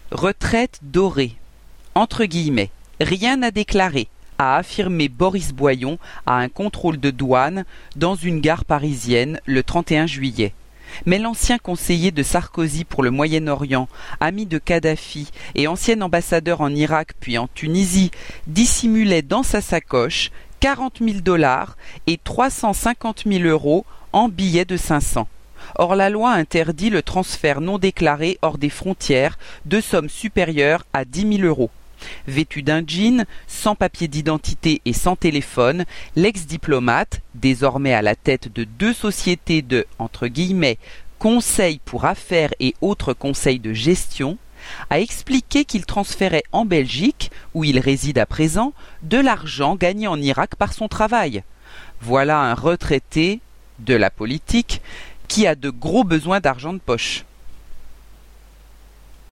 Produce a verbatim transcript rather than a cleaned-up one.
Retraite dorée. Entre guillemets. Rien à déclarer, a affirmé Boris Boyon à un contrôle de douane dans une gare parisienne le trente et un juillet. Mais l'ancien conseiller de Sarkozy pour le Moyen-Orient, ami de Kadhafi et ancien ambassadeur en Irak puis en Tunisie, dissimulait dans sa sacoche quarante mille dollars et trois cent cinquante mille euros en billets de cinq cents. Or la loi interdit le transfert non déclaré hors des frontières de sommes supérieures à dix mille euros. Vêtu d'un jean, sans papier d'identité et sans téléphone, l'ex-diplomate, désormais à la tête de deux sociétés de, entre guillemets, conseils pour affaires et autres conseils de gestion, a expliqué qu'il transférait en Belgique, où il réside à présent, de l'argent gagné en Irak par son travail. Voilà un retraité de la politique qui a de gros besoins d'argent de poche.